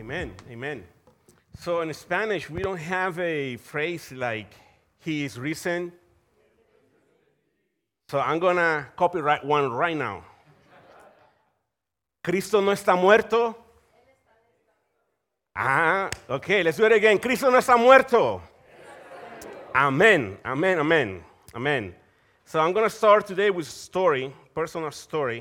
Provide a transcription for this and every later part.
Amen. Amen. So in Spanish, we don't have a phrase like, he is risen. So I'm going to copyright one right now. Cristo no está muerto. Okay, let's do it again. Cristo no está muerto. Amen. Amen. Amen. Amen. So I'm going to start today with a story, personal story.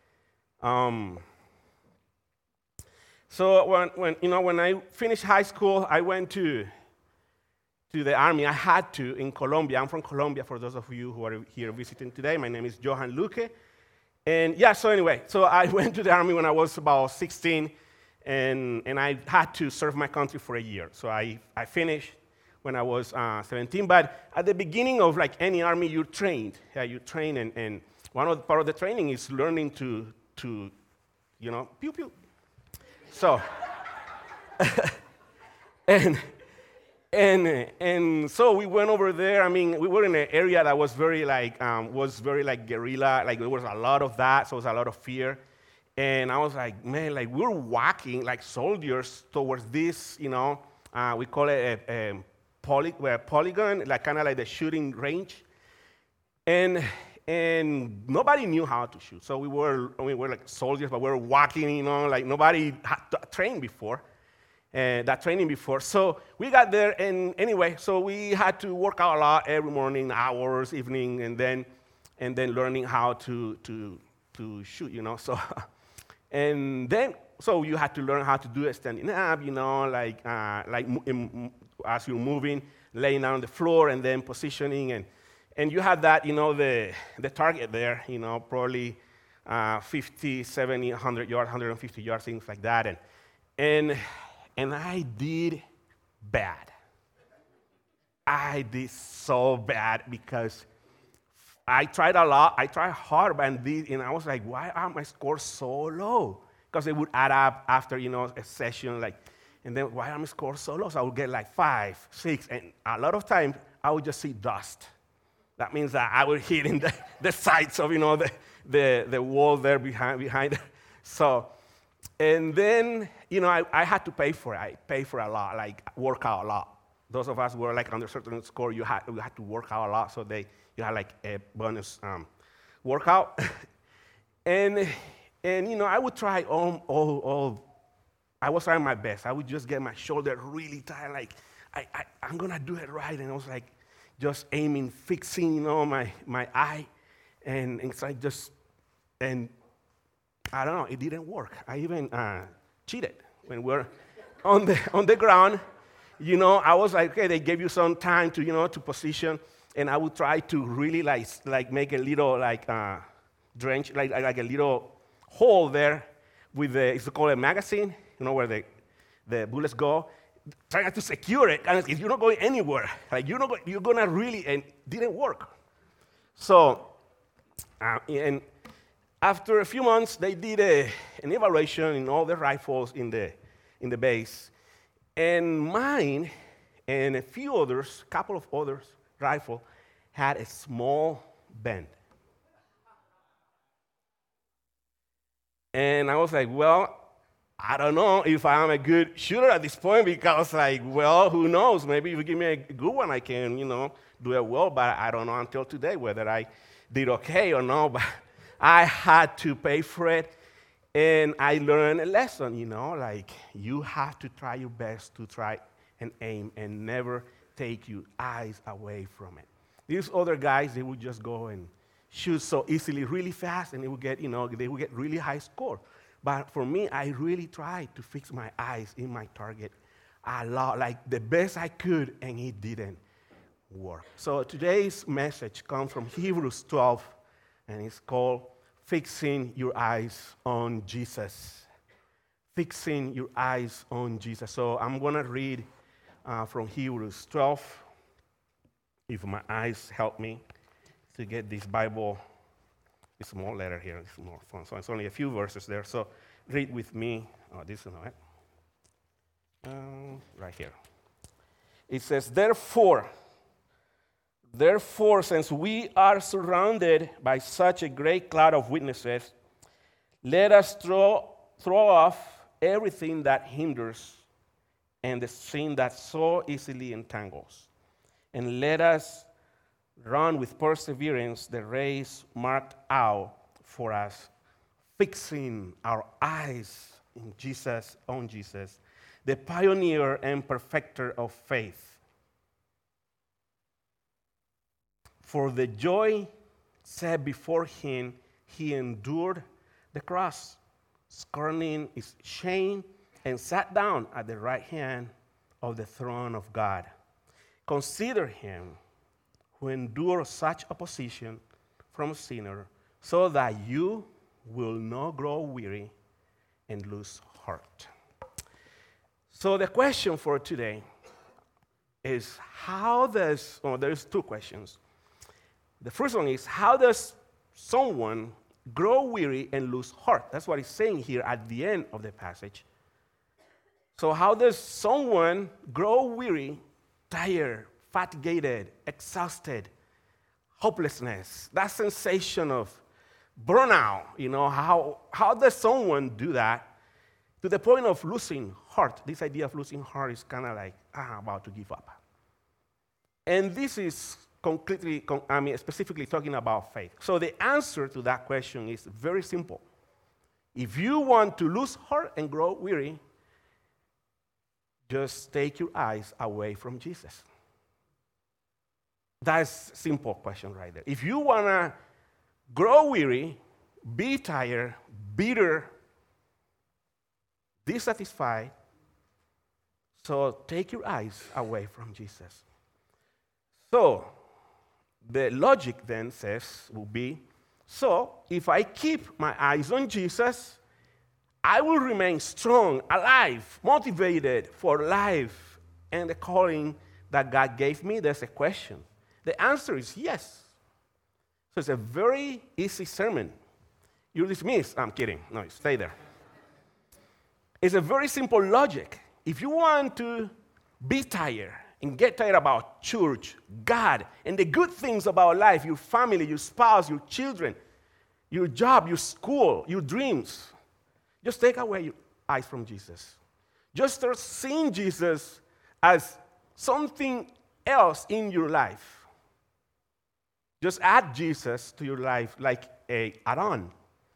So when I finished high school, I went to the army. I had to in Colombia. I'm from Colombia, for those of you who are here visiting today. My name is Johan Luque. And so I went to the army when I was about 16, and I had to serve my country for a year. So I finished when I was 17. But at the beginning of like any army, you're trained. Yeah, you train, and part of the training is learning to pew pew. So, and so we went over there. I mean, we were in an area that was very guerrilla. Like there was a lot of that, so it was a lot of fear. And I was like, man, like we're walking like soldiers towards this, we call it a polygon, like kind of like the shooting range. And nobody knew how to shoot. So we were like soldiers, but we were walking, like nobody had trained before, that training before. So we got there, and anyway, so we had to work out a lot every morning, hours, evening, and then learning how to shoot, So, so you had to learn how to do a standing up, as you're moving, laying down on the floor, and then positioning, and you had that, the target there, probably 50, 70, 100 yards, 150 yards, things like that. And I did bad. I did so bad because I tried a lot. I tried hard, and I was like, why are my scores so low? Because they would add up after, a session, and then why are my scores so low? So I would get like 5, 6, and a lot of times I would just see dust. That means that I was hitting the sides of, the wall there behind. So, and then, I had to pay for it. I paid for a lot, like work out a lot. Those of us who were like under a certain score, we had to work out a lot. So you had like a bonus workout. and I would try I was trying my best. I would just get my shoulder really tight, like I'm going to do it right. And I was like, just aiming, fixing, my eye, and it's like and I don't know, it didn't work. I even cheated when we're on the ground. I was like, okay, they gave you some time to to position, and I would try to really like make a little drench, like a little hole there with it's called a magazine, where the bullets go. Trying to secure it, and if you're not going anywhere, like you're gonna really, and it didn't work. So, and after a few months, they did an evaluation in all the rifles in the base, and mine and a few others, couple of others, rifle had a small bend. And I was like, well, I don't know if I'm a good shooter at this point because, who knows? Maybe if you give me a good one, I can, do it well. But I don't know until today whether I did okay or not. But I had to pay for it, and I learned a lesson, you have to try your best to try and aim and never take your eyes away from it. These other guys, they would just go and shoot so easily, really fast, and they would get really high score. But for me, I really tried to fix my eyes in my target a lot, like the best I could, and it didn't work. So today's message comes from Hebrews 12, and it's called Fixing Your Eyes on Jesus. Fixing your eyes on Jesus. So I'm going to read from Hebrews 12, if my eyes help me to get this Bible. It's a small letter here. It's more fun. So it's only a few verses there. So read with me. Oh, this is not it. Right here. It says, Therefore, since we are surrounded by such a great cloud of witnesses, let us throw off everything that hinders and the sin that so easily entangles. And let us run with perseverance the race marked out for us, fixing our eyes in Jesus, on Jesus, the pioneer and perfecter of faith. For the joy set before him, he endured the cross, scorning its shame, and sat down at the right hand of the throne of God. Consider him who endured such opposition from a sinner, so that you will not grow weary and lose heart. So the question for today is there's two questions. The first one is, how does someone grow weary and lose heart? That's what he's saying here at the end of the passage. So how does someone grow weary, tired, fatigued, exhausted, hopelessness, that sensation of burnout? How does someone do that to the point of losing heart? This idea of losing heart is kind of like, I'm about to give up. And this is specifically talking about faith. So the answer to that question is very simple. If you want to lose heart and grow weary, just take your eyes away from Jesus. That's a simple question right there. If you want to grow weary, be tired, bitter, dissatisfied, so take your eyes away from Jesus. So the logic then will be, so if I keep my eyes on Jesus, I will remain strong, alive, motivated for life and the calling that God gave me. There's a question. The answer is yes. So it's a very easy sermon. You're dismissed. I'm kidding. No, stay there. It's a very simple logic. If you want to be tired and get tired about church, God, and the good things about life, your family, your spouse, your children, your job, your school, your dreams, just take away your eyes from Jesus. Just start seeing Jesus as something else in your life. Just add Jesus to your life like an add-on.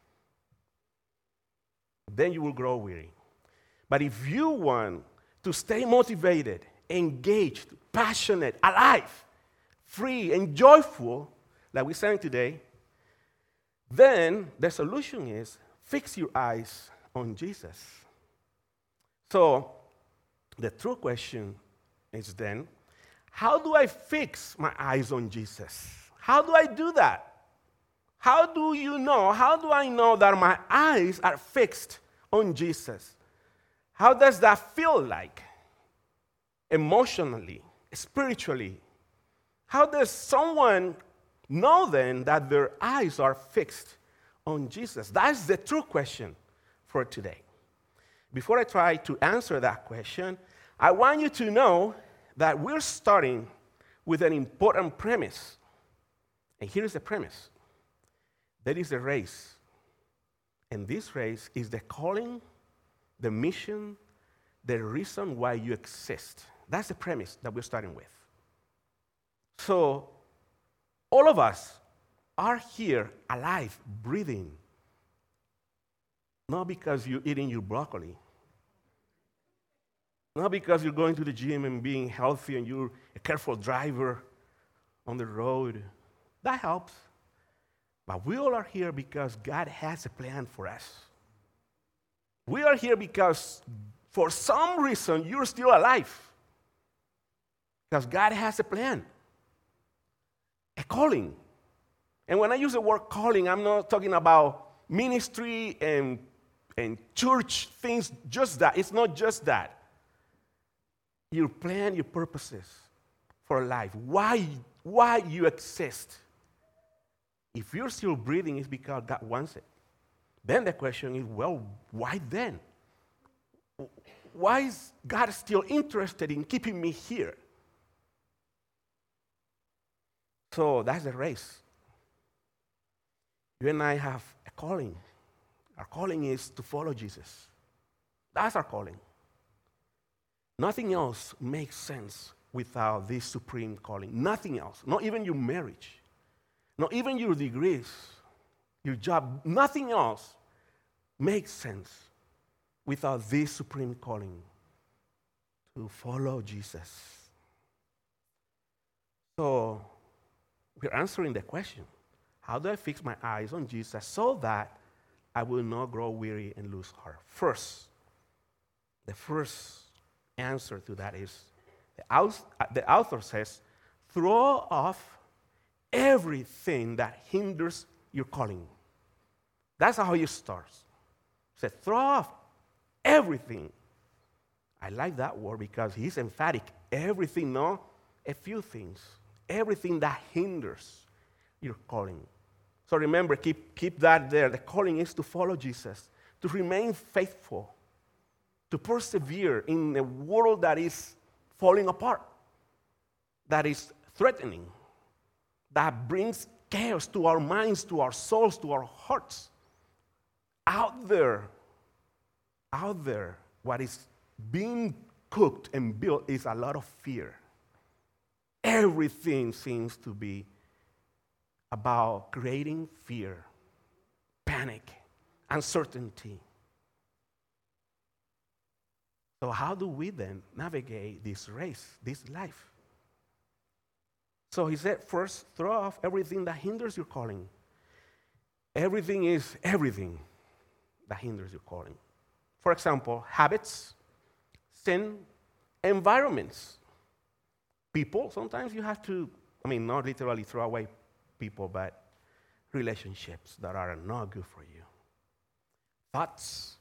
Then you will grow weary. But if you want to stay motivated, engaged, passionate, alive, free, and joyful, like we sang today, then the solution is fix your eyes on Jesus. So the true question is then, how do I fix my eyes on Jesus? How do I do that? How do I know that my eyes are fixed on Jesus? How does that feel like? Emotionally, spiritually? How does someone know then that their eyes are fixed on Jesus? That's the true question for today. Before I try to answer that question, I want you to know that we're starting with an important premise. And here's the premise. There is a race. And this race is the calling, the mission, the reason why you exist. That's the premise that we're starting with. So, all of us are here alive, breathing. Not because you're eating your broccoli. Not because you're going to the gym and being healthy and you're a careful driver on the road. That helps. But we all are here because God has a plan for us. We are here because for some reason you're still alive. Because God has a plan. A calling. And when I use the word calling, I'm not talking about ministry and church things, just that. It's not just that. Your plan, your purposes for life. Why you exist. If you're still breathing, it's because God wants it. Then the question is, well, why then? Why is God still interested in keeping me here? So that's the race. You and I have a calling. Our calling is to follow Jesus. That's our calling. Nothing else makes sense without this supreme calling. Nothing else. Not even your marriage. Not even your degrees, your job. Nothing else makes sense without this supreme calling to follow Jesus. So we're answering the question, how do I fix my eyes on Jesus so that I will not grow weary and lose heart? First, the first answer to that is, the author says, throw off everything that hinders your calling. That's how he starts. He said, throw off everything. I like that word because he's emphatic. Everything, no, a few things. Everything that hinders your calling. So remember, keep that there. The calling is to follow Jesus, to remain faithful, to persevere in a world that is falling apart, that is threatening, that brings chaos to our minds, to our souls, to our hearts. Out there, what is being cooked and built is a lot of fear. Everything seems to be about creating fear, panic, uncertainty. So how do we then navigate this race, this life? So he said, first, throw off everything that hinders your calling. Everything is everything that hinders your calling. For example, habits, sin, environments. People, sometimes you have to, not literally throw away people, but relationships that are not good for you. Thoughts,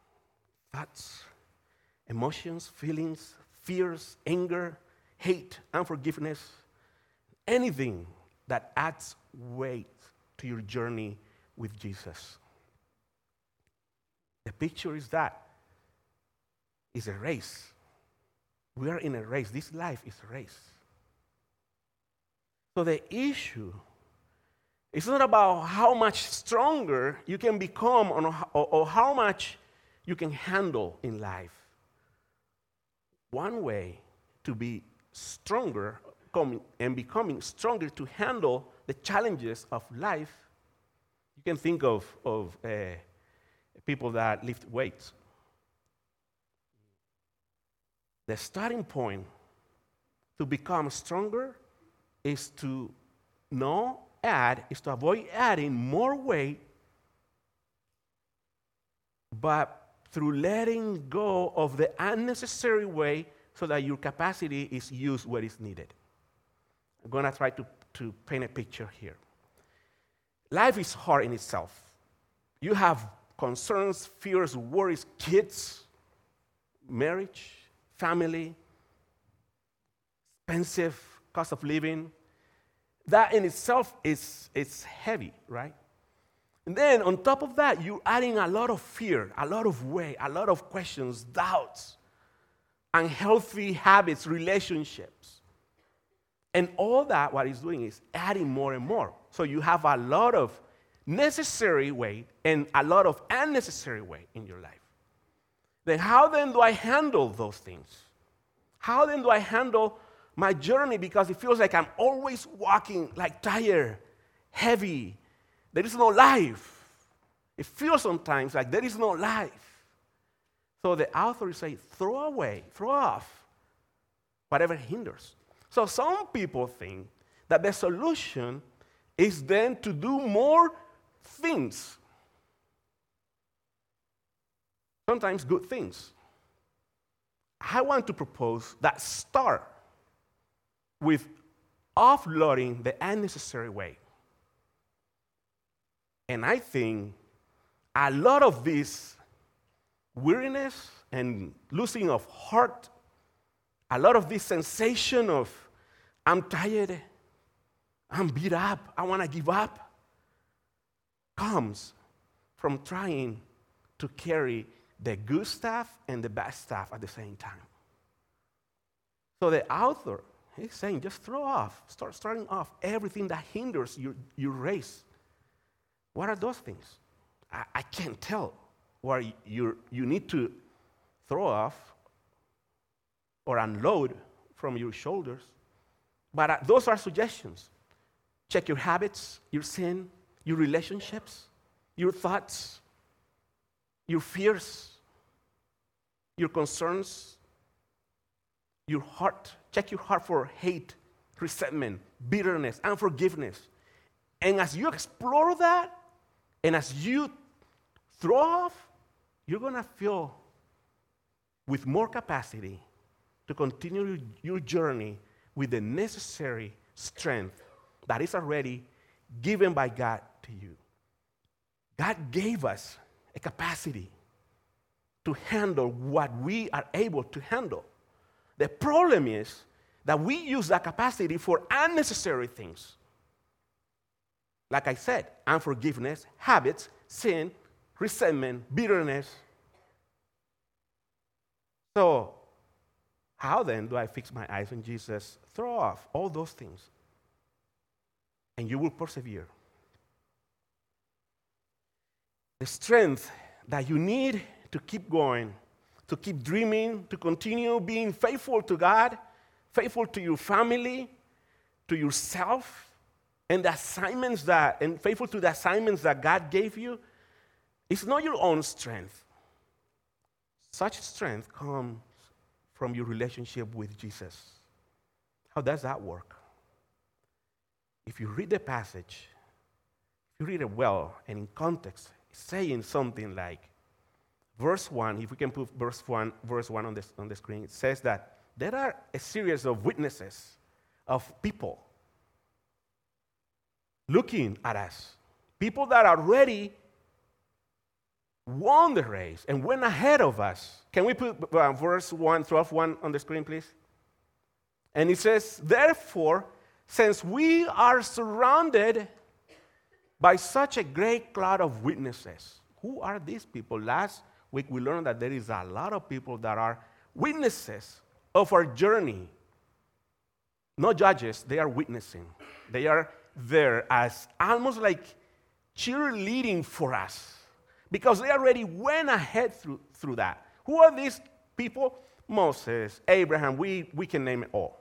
emotions, feelings, fears, anger, hate, unforgiveness, anything that adds weight to your journey with Jesus. The picture is that it's a race. We are in a race. This life is a race. So the issue is not about how much stronger you can become or how much you can handle in life. One way to be stronger and becoming stronger to handle the challenges of life, you can think of people that lift weights. The starting point to become stronger is to avoid adding more weight, but through letting go of the unnecessary weight so that your capacity is used where it's needed. I'm going to try to paint a picture here. Life is hard in itself. You have concerns, fears, worries, kids, marriage, family, expensive cost of living. That in itself is heavy, right? And then on top of that, you're adding a lot of fear, a lot of weight, a lot of questions, doubts, unhealthy habits, relationships. And all that, what it's doing is adding more and more. So you have a lot of necessary weight and a lot of unnecessary weight in your life. Then how then do I handle those things? How then do I handle my journey? Because it feels like I'm always walking like tired, heavy. There is no life. It feels sometimes like there is no life. So the author is saying, throw off whatever hinders. So some people think that the solution is then to do more things. Sometimes good things. I want to propose that start with offloading the unnecessary weight. And I think a lot of this weariness and losing of heart, a lot of this sensation of I'm tired, I'm beat up, I want to give up, comes from trying to carry the good stuff and the bad stuff at the same time. So the author, he's saying just starting off everything that hinders your race. What are those things? I can't tell where you need to throw off or unload from your shoulders. But those are suggestions. Check your habits, your sin, your relationships, your thoughts, your fears, your concerns, your heart. Check your heart for hate, resentment, bitterness, unforgiveness. And as you explore that, and as you throw off, you're going to feel with more capacity to continue your journey with the necessary strength that is already given by God to you. God gave us a capacity to handle what we are able to handle. The problem is that we use that capacity for unnecessary things. Like I said, unforgiveness, habits, sin, resentment, bitterness. So, how then do I fix my eyes on Jesus? Throw off all those things, and you will persevere. The strength that you need to keep going, to keep dreaming, to continue being faithful to God, faithful to your family, to yourself, and faithful to the assignments that God gave you, it's not your own strength. Such strength comes from your relationship with Jesus. How does that work? If you read the passage, if you read it well and in context, it's saying something like, verse 1, if we can put verse 1 on the screen, it says that there are a series of witnesses of people looking at us, people that already won the race and went ahead of us. Can we put verse 1, 12:1 on the screen, please? And it says, therefore, since we are surrounded by such a great cloud of witnesses. Who are these people? Last week we learned that there is a lot of people that are witnesses of our journey. Not judges, they are witnessing. They are there as almost like cheerleading for us because they already went ahead through that. Who are these people? Moses, Abraham, we can name it all.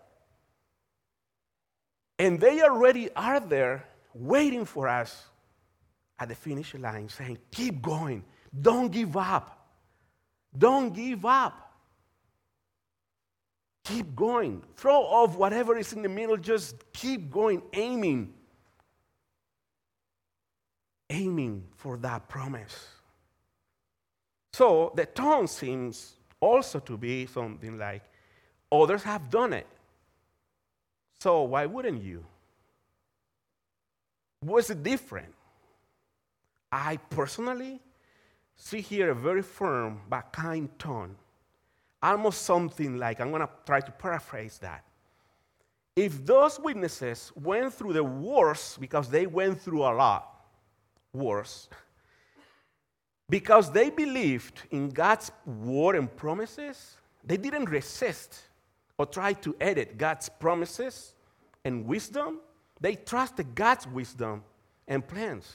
And they already are there waiting for us at the finish line saying, keep going. Don't give up. Don't give up. Keep going. Throw off whatever is in the middle. Just keep going, aiming for that promise. So the tone seems also to be something like, others have done it. So why wouldn't you? What's it different? I personally see here a very firm but kind tone. Almost something like, I'm going to try to paraphrase that. If those witnesses went through the worst, because they went through a lot worse, because they believed in God's word and promises, they didn't resist or try to edit God's promises and wisdom. They trusted God's wisdom and plans.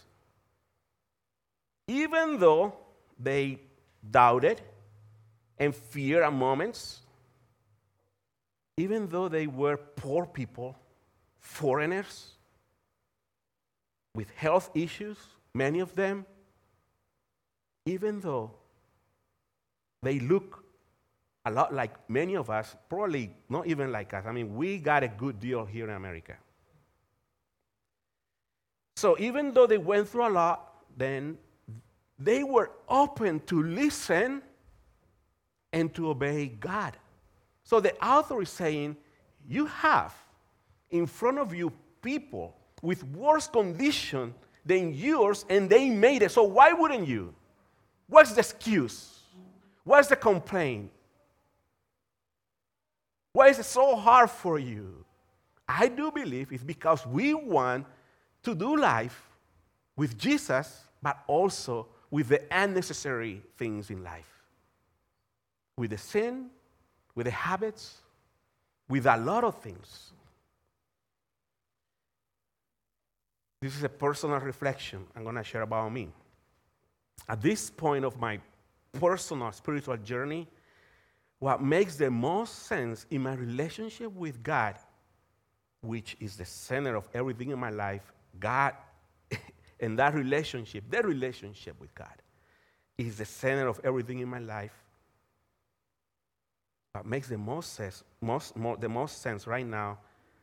Even though they doubted and feared at moments, even though they were poor people, foreigners, with health issues, many of them, even though they look a lot like many of us, probably not even like us. I mean, we got a good deal here in America. So even though they went through a lot, then they were open to listen and to obey God. So the author is saying, you have in front of you people with worse condition than yours, and they made it. So why wouldn't you? What's the excuse? What's the complaint? Why is it so hard for you? I do believe it's because we want to do life with Jesus, but also with the unnecessary things in life. With the sin, with the habits, with a lot of things. This is a personal reflection I'm going to share about me. At this point of my personal spiritual journey, what makes the most sense in my relationship with God, which is the center of everything in my life, God, and that relationship, the relationship with God, is the center of everything in my life. What makes the most sense right now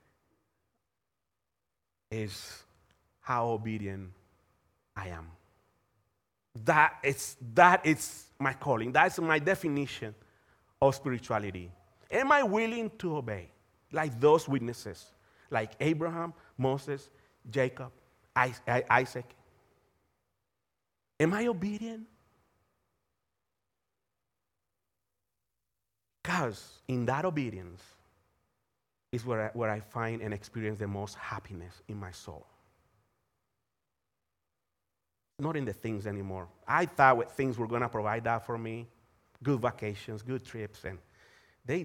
is how obedient I am. That is my calling. That's my definition of spirituality. Am I willing to obey like those witnesses, like Abraham, Moses, Jacob, Isaac? Am I obedient? Because in that obedience is where I find and experience the most happiness in my soul. Not in the things anymore. I thought things were going to provide that for me. Good vacations, good trips, and they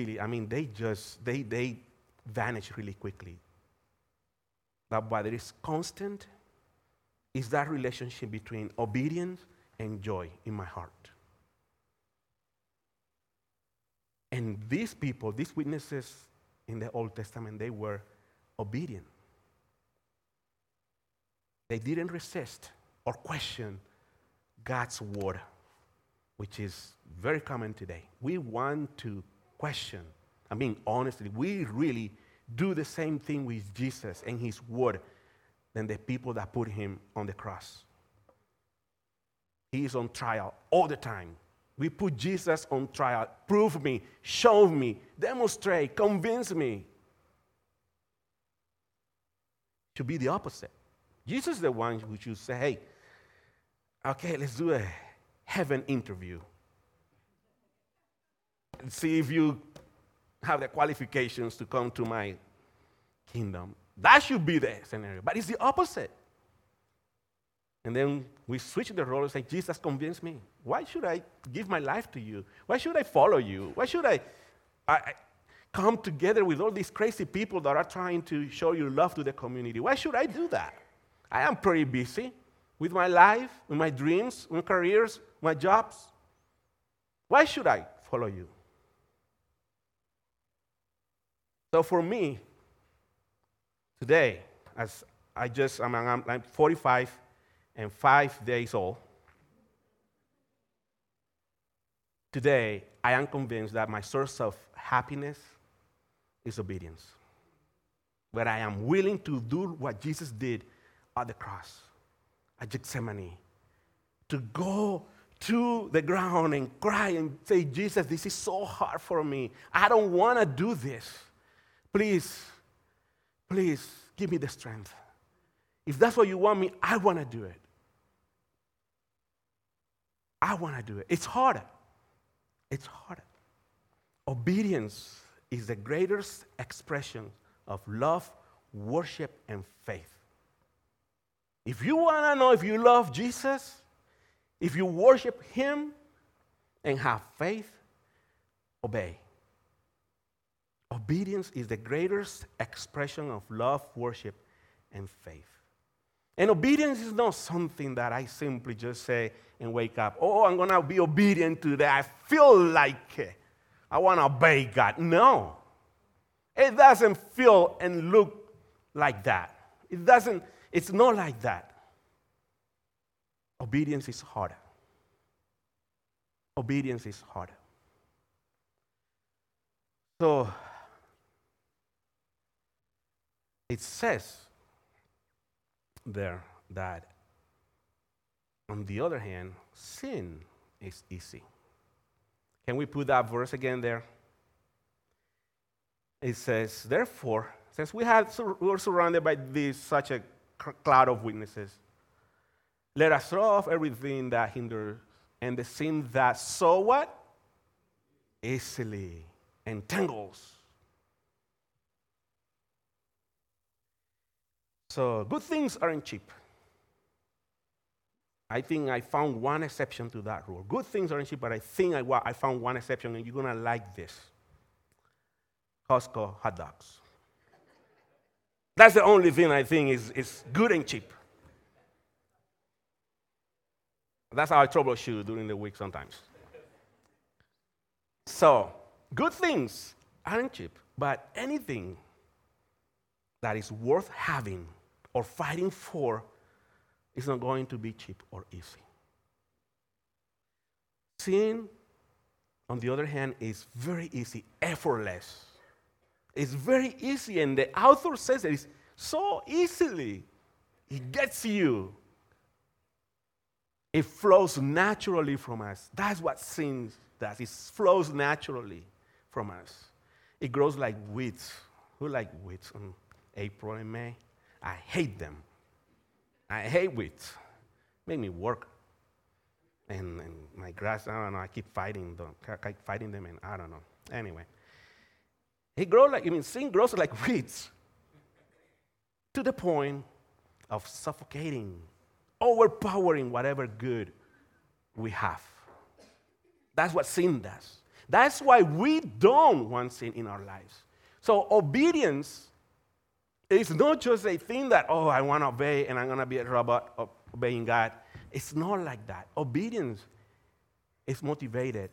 vanish really quickly. But what is constant is that relationship between obedience and joy in my heart. And these people, these witnesses in the Old Testament, they were obedient. They didn't resist or question God's word, which is very common today. We want to question. Honestly, we really do the same thing with Jesus and his word than the people that put him on the cross. He is on trial all the time. We put Jesus on trial. Prove me, show me, demonstrate, convince me. Should be the opposite. Jesus is the one who should say, hey, okay, let's do a heaven interview. See if you have the qualifications to come to my kingdom. That should be the scenario. But it's the opposite. And then we switch the role and say, Jesus, convince me. Why should I give my life to you? Why should I follow you? Why should I come together with all these crazy people that are trying to show your love to the community? Why should I do that? I am pretty busy with my life, with my dreams, my careers, my jobs. Why should I follow you? So for me, today, as I'm 45 and 5 days old. Today, I am convinced that my source of happiness is obedience. Where I am willing to do what Jesus did at the cross, at Gethsemane, to go to the ground and cry and say, Jesus, this is so hard for me. I don't want to do this. Please give me the strength. If that's what you want me, I want to do it. I want to do it. It's harder. It's harder. Obedience is the greatest expression of love, worship, and faith. If you want to know if you love Jesus, if you worship him and have faith, obey. Obedience is the greatest expression of love, worship, and faith. And obedience is not something that I simply just say and wake up, oh, I'm going to be obedient today. I feel like it. I want to obey God. No. It doesn't feel and look like that. It's not like that. Obedience is harder. Obedience is harder. So, it says there that, on the other hand, sin is easy. Can we put that verse again there? It says, therefore, since we're surrounded by such a cloud of witnesses, let us throw off everything that hinders and the sin that so what? Easily entangles. So good things aren't cheap. I think I found one exception to that rule. Good things aren't cheap, but I think I found one exception, and you're going to like this. Costco hot dogs. That's the only thing I think is good and cheap. That's how I troubleshoot during the week sometimes. So, good things aren't cheap, but anything that is worth having or fighting for is not going to be cheap or easy. Sin, on the other hand, is very easy, effortless. It's very easy, and the author says it is so easily. It gets you. It flows naturally from us. That's what sin does. It flows naturally from us. It grows like weeds. Who like weeds in April and May? I hate them. I hate weeds. Make me work. And my grass, I don't know, I keep fighting them, and I don't know. Anyway. Sin grows like weeds to the point of suffocating, overpowering whatever good we have. That's what sin does. That's why we don't want sin in our lives. So obedience is not just a thing that, I want to obey and I'm going to be a robot obeying God. It's not like that. Obedience is motivated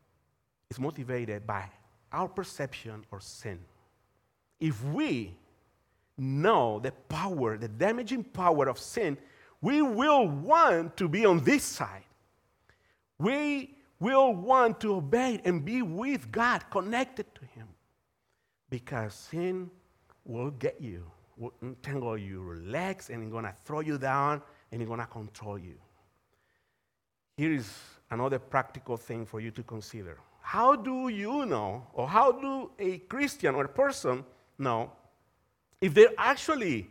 by our perception of sin. If we know the power, the damaging power of sin, we will want to be on this side. We will want to obey and be with God, connected to Him. Because sin will get you, will entangle your legs, and it's going to throw you down, and it's going to control you. Here is another practical thing for you to consider. How do you know, or how do a Christian or a person know if they're actually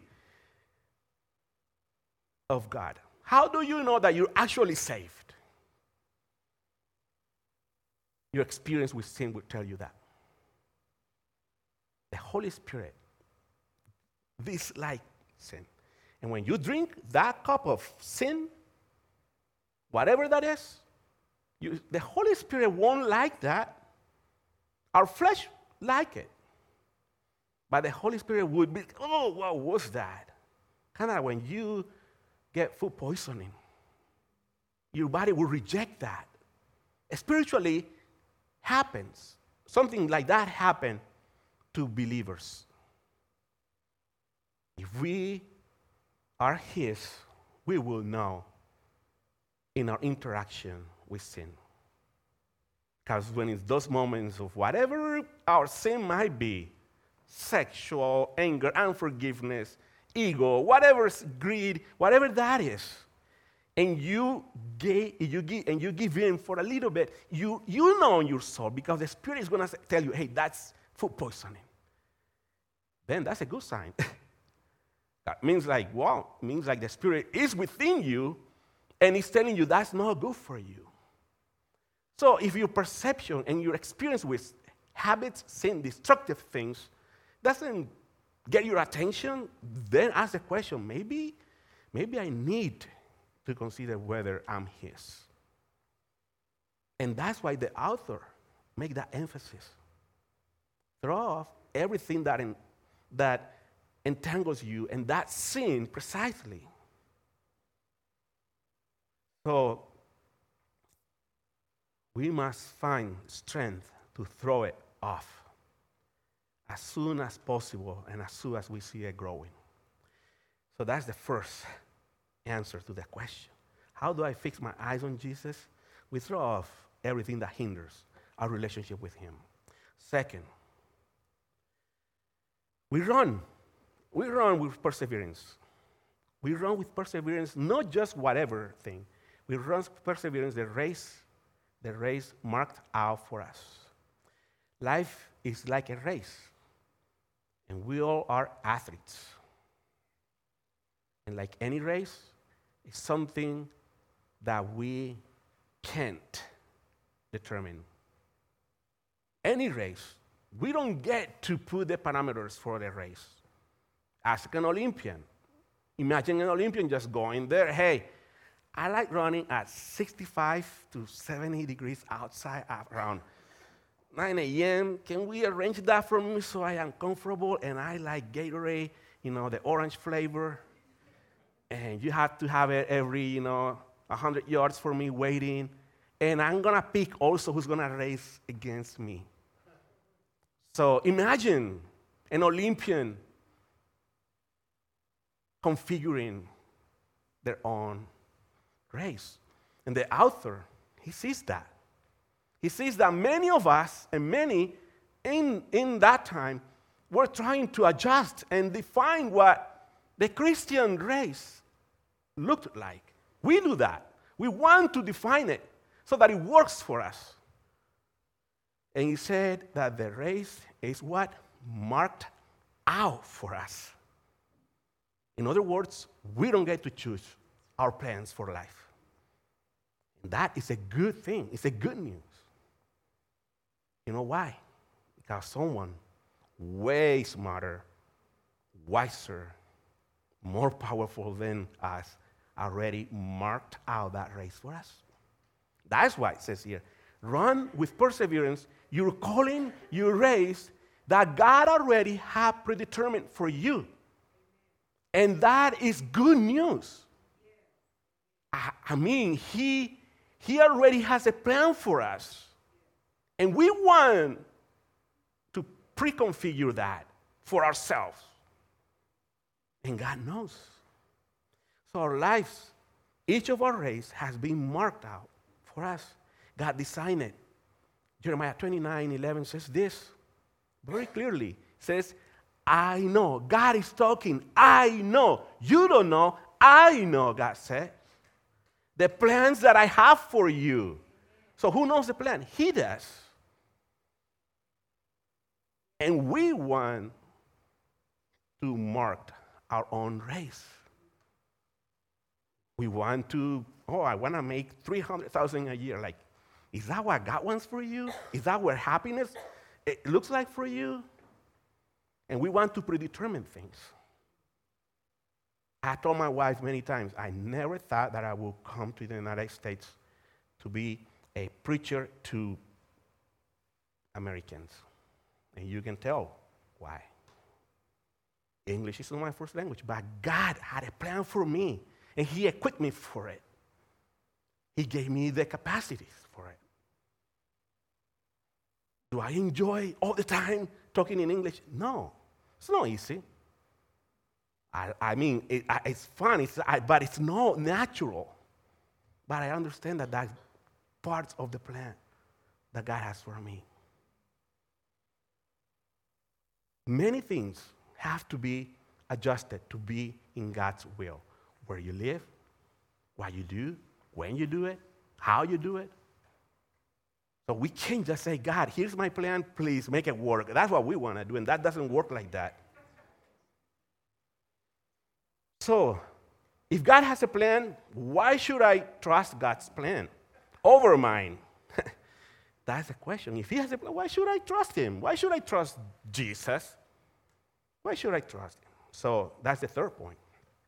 of God? How do you know that you're actually saved? Your experience with sin will tell you that. The Holy Spirit dislikes sin. And when you drink that cup of sin, whatever that is, the Holy Spirit won't like that. Our flesh like it. But the Holy Spirit would be, what was that? Kind of when you get food poisoning, your body will reject that. Spiritually happens. Something like that happened to believers. If we are His, we will know in our interaction with sin. Because when it's those moments of whatever our sin might be, sexual, anger, unforgiveness, ego, whatever, greed, whatever that is, and you give in for a little bit, you know in your soul, because the Spirit is going to tell you, hey, that's food poisoning. Then that's a good sign. That means the Spirit is within you, and He's telling you that's not good for you. So if your perception and your experience with habits, sin, destructive things doesn't get your attention, then ask the question, maybe I need to consider whether I'm His. And that's why the author make that emphasis. Throw off everything that entangles you, and that sin precisely. So we must find strength to throw it off as soon as possible and as soon as we see it growing. So that's the first answer to the question. How do I fix my eyes on Jesus? We throw off everything that hinders our relationship with Him. Second, we run with perseverance. We run with perseverance, not just whatever thing. We run with perseverance the race marked out for us. Life is like a race, and we all are athletes. And like any race, it's something that we can't determine. Any race, we don't get to put the parameters for the race. Ask an Olympian. Imagine an Olympian just going there, hey, I like running at 65 to 70 degrees outside around 9 a.m. Can we arrange that for me so I am comfortable? And I like Gatorade, the orange flavor. And you have to have it every, 100 yards for me waiting. and I'm going to pick also who's going to race against me. So imagine an Olympian configuring their own race. And the author, he sees that. He sees that many of us and many in that time were trying to adjust and define what the Christian race looked like. We do that. We want to define it so that it works for us. And he said that the race is what marked out for us. In other words, we don't get to choose our plans for life. And that is a good thing. It's a good news. You know why? Because someone way smarter, wiser, more powerful than us already marked out that race for us. That's why it says here, run with perseverance your calling, your race that God already had predetermined for you. And that is good news. I mean, he already has a plan for us. And we want to pre-configure that for ourselves. And God knows. So our lives, each of our race has been marked out for us. God designed it. Jeremiah 29:11 says this very clearly. It says, I know. God is talking. I know. You don't know. I know, God said. The plans that I have for you. So who knows the plan? He does. And we want to mark our own race. We want to, I want to make $300,000 a year. Like, is that what God wants for you? Is that what happiness it looks like for you? And we want to predetermine things. I told my wife many times, I never thought that I would come to the United States to be a preacher to Americans. And you can tell why. English is not my first language, but God had a plan for me, and He equipped me for it. He gave me the capacities for it. Do I enjoy all the time talking in English? No, it's not easy. I mean, it's fun, but it's not natural. But I understand that that's parts of the plan that God has for me. Many things have to be adjusted to be in God's will. Where you live, what you do, when you do it, how you do it. So we can't just say, God, here's my plan, please make it work. That's what we want to do, and that doesn't work like that. So, if God has a plan, why should I trust God's plan over mine? That's the question. If He has a plan, why should I trust Him? Why should I trust Jesus? Why should I trust Him? So, that's the third point.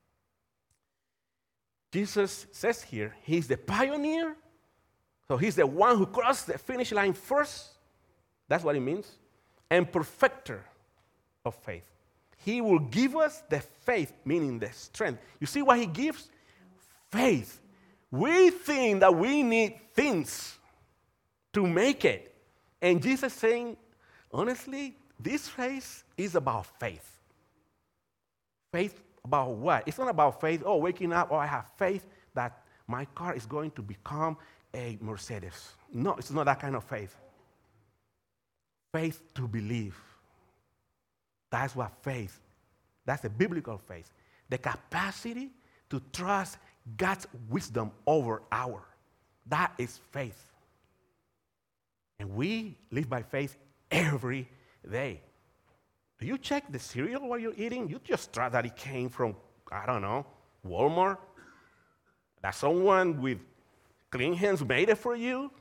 Jesus says here, He's the pioneer. So, He's the one who crossed the finish line first. That's what it means. And perfecter of faith. He will give us the faith, meaning the strength. You see what He gives? Faith. We think that we need things to make it. And Jesus is saying, honestly, this race is about faith. Faith about what? It's not about faith, waking up, I have faith that my car is going to become a Mercedes. No, it's not that kind of faith. Faith to believe. That's what faith, that's the biblical faith. The capacity to trust God's wisdom over ours. That is faith. And we live by faith every day. Do you check the cereal while you're eating? You just trust that it came from, Walmart? That someone with clean hands made it for you?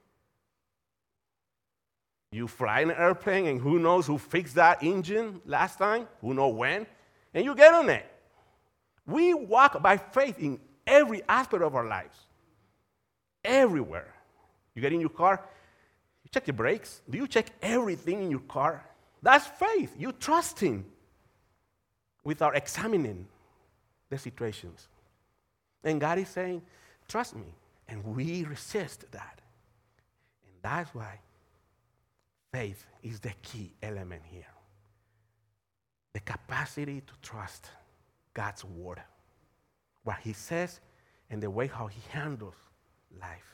You fly in an airplane, and who knows who fixed that engine last time? Who knows when? And you get on it. We walk by faith in every aspect of our lives. Everywhere. You get in your car, you check the brakes. Do you check everything in your car? That's faith. You trust Him without examining the situations. And God is saying, trust me. And we resist that. And that's why faith is the key element here. The capacity to trust God's word, what he says, and the way how he handles life.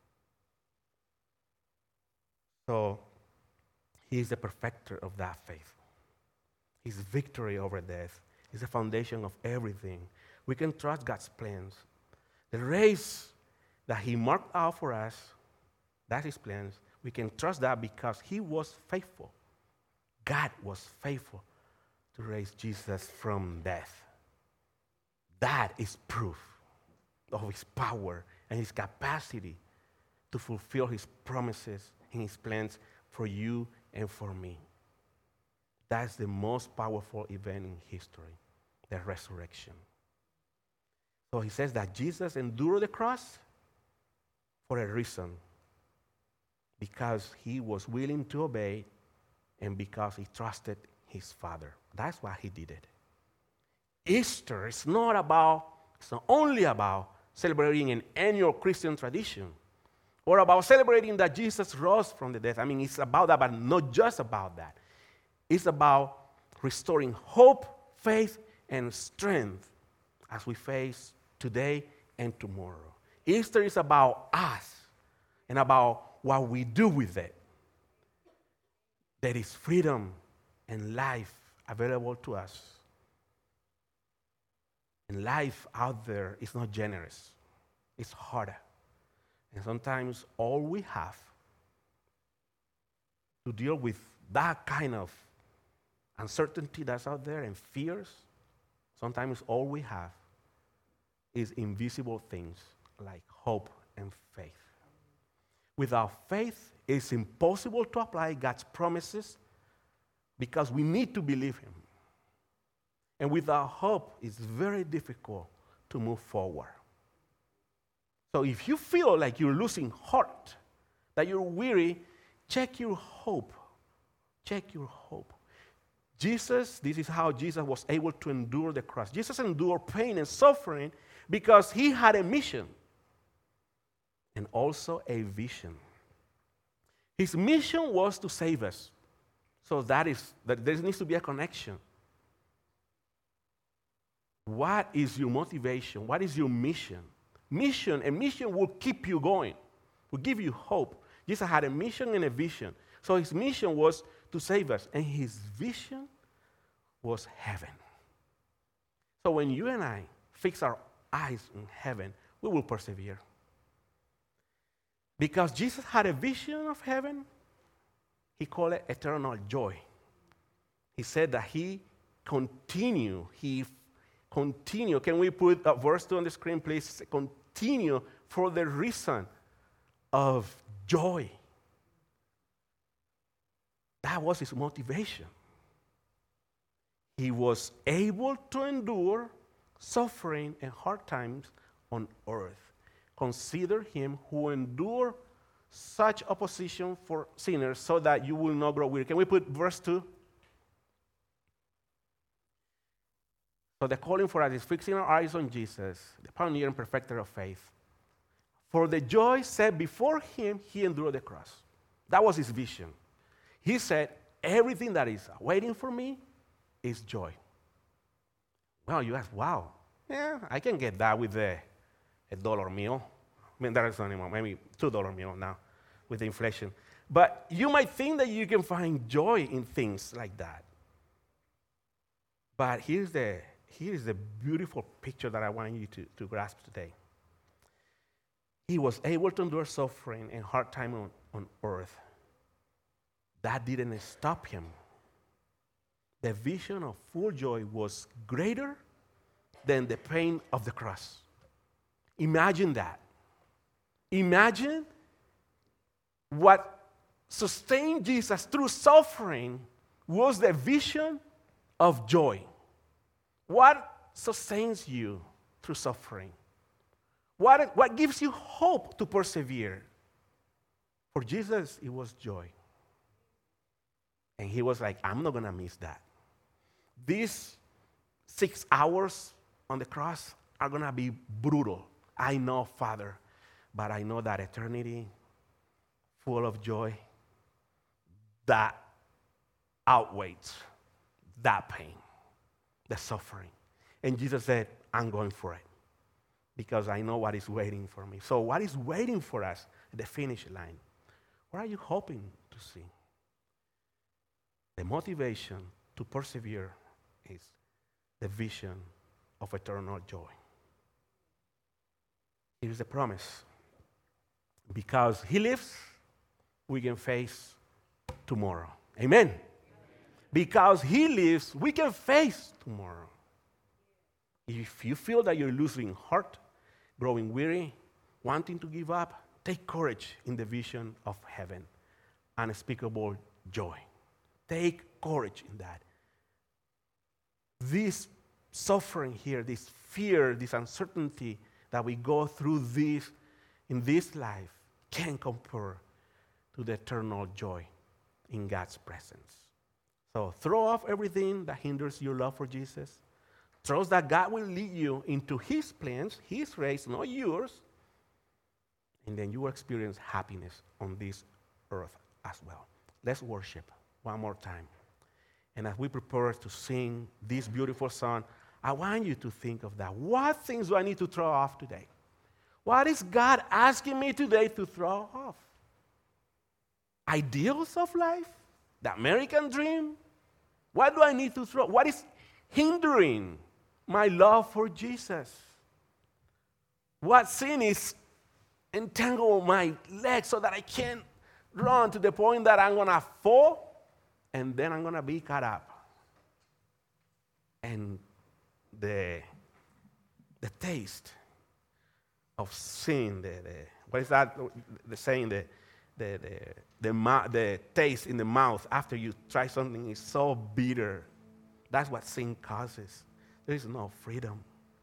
So he is the perfecter of that faith. His victory over death is the foundation of everything. We can trust God's plans. The race that he marked out for us, that's his plans. We can trust that because he was faithful. God was faithful to raise Jesus from death. That is proof of his power and his capacity to fulfill his promises and his plans for you and for me. That's the most powerful event in history, the resurrection. So he says that Jesus endured the cross for a reason, because he was willing to obey and because he trusted his Father. That's why he did it. Easter is not only about celebrating an annual Christian tradition or about celebrating that Jesus rose from the dead. I mean, it's about that, but not just about that. It's about restoring hope, faith, and strength as we face today and tomorrow. Easter is about us and about what we do with it. There is freedom and life available to us. And life out there is not generous. It's harder. And sometimes all we have to deal with that kind of uncertainty that's out there and fears, sometimes all we have is invisible things like hope and faith. Without faith, it's impossible to apply God's promises because we need to believe him. And without hope, it's very difficult to move forward. So if you feel like you're losing heart, that you're weary, check your hope. Check your hope. Jesus, this is how Jesus was able to endure the cross. Jesus endured pain and suffering because he had a mission and also a vision. His mission was to save us. So that there needs to be a connection. What is your motivation? What is your mission? A mission will keep you going, will give you hope. Jesus had a mission and a vision. So his mission was to save us, and his vision was heaven. So when you and I fix our eyes on heaven, we will persevere. Because Jesus had a vision of heaven, he called it eternal joy. He said that he continued. Can we put verse 2 on the screen, please? Continue for the reason of joy. That was his motivation. He was able to endure suffering and hard times on earth. Consider him who endured such opposition for sinners so that you will not grow weary. Can we put verse 2? So the calling for us is fixing our eyes on Jesus, the pioneer and perfecter of faith. For the joy set before him, he endured the cross. That was his vision. He said, everything that is waiting for me is joy. Well, you ask, wow, yeah, I can get that with a dollar meal. I mean, that is not anymore, maybe $2 meal now with the inflation. But you might think that you can find joy in things like that. But here's the beautiful picture that I want you to grasp today. He was able to endure suffering and hard time on earth. That didn't stop him. The vision of full joy was greater than the pain of the cross. Imagine that. Imagine what sustained Jesus through suffering was the vision of joy. What sustains you through suffering? What gives you hope to persevere? For Jesus, it was joy. And he was like, I'm not going to miss that. These 6 hours on the cross are going to be brutal. I know, Father. But I know that eternity, full of joy, that outweighs that pain, the suffering. And Jesus said, I'm going for it because I know what is waiting for me. So what is waiting for us at the finish line? What are you hoping to see? The motivation to persevere is the vision of eternal joy. It is a promise. Because he lives, we can face tomorrow. Amen. Because he lives, we can face tomorrow. If you feel that you're losing heart, growing weary, wanting to give up, take courage in the vision of heaven. Unspeakable joy. Take courage in that. This suffering here, this fear, this uncertainty that we go through this in this life can't compare to the eternal joy in God's presence. So throw off everything that hinders your love for Jesus. Trust that God will lead you into his plans, his race, not yours. And then you will experience happiness on this earth as well. Let's worship one more time. And as we prepare to sing this beautiful song, I want you to think of that. What things do I need to throw off today? What is God asking me today to throw off? Ideals of life? The American dream? What do I need to throw? What is hindering my love for Jesus? What sin is entangling my legs so that I can't run to the point that I'm going to fall and then I'm going to be caught up? And the taste of sin, what is that? The saying, the taste in the mouth after you try something is so bitter. That's what sin causes. There is no freedom.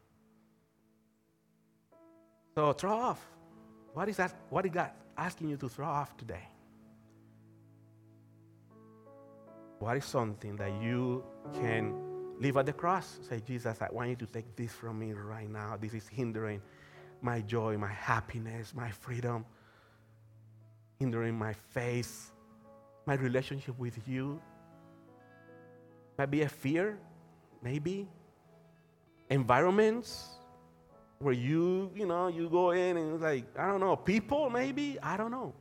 So throw off. What is that? What is God asking you to throw off today? What is something that you can leave at the cross? Say, Jesus, I want you to take this from me right now. This is hindering my joy, my happiness, my freedom, hindering my faith, my relationship with you. Might be a fear, maybe. Environments where you go in and it's like, I don't know, people maybe, I don't know.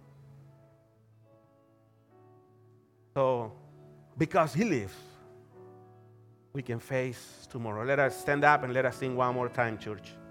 So, because he lives, we can face tomorrow. Let us stand up and let us sing one more time, church.